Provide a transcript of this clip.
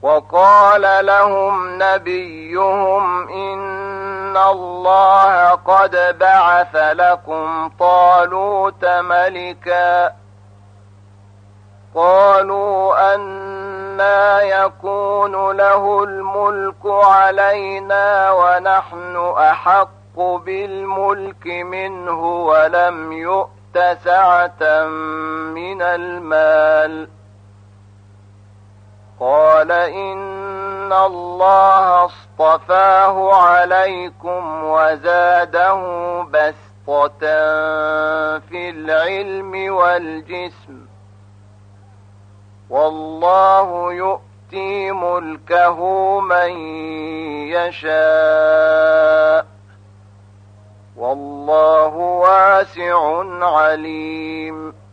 وقال لهم نبيهم إن الله قد بعث لكم طالوت ملكا. قالوا أنى يكون له الملك علينا ونحن أحق بالملك منه ولم يؤت سعة من المال. قال إن الله اصطفاه عليكم وزاده بسطة في العلم والجسم، والله يؤتي ملكه من يشاء، والله واسع عليم.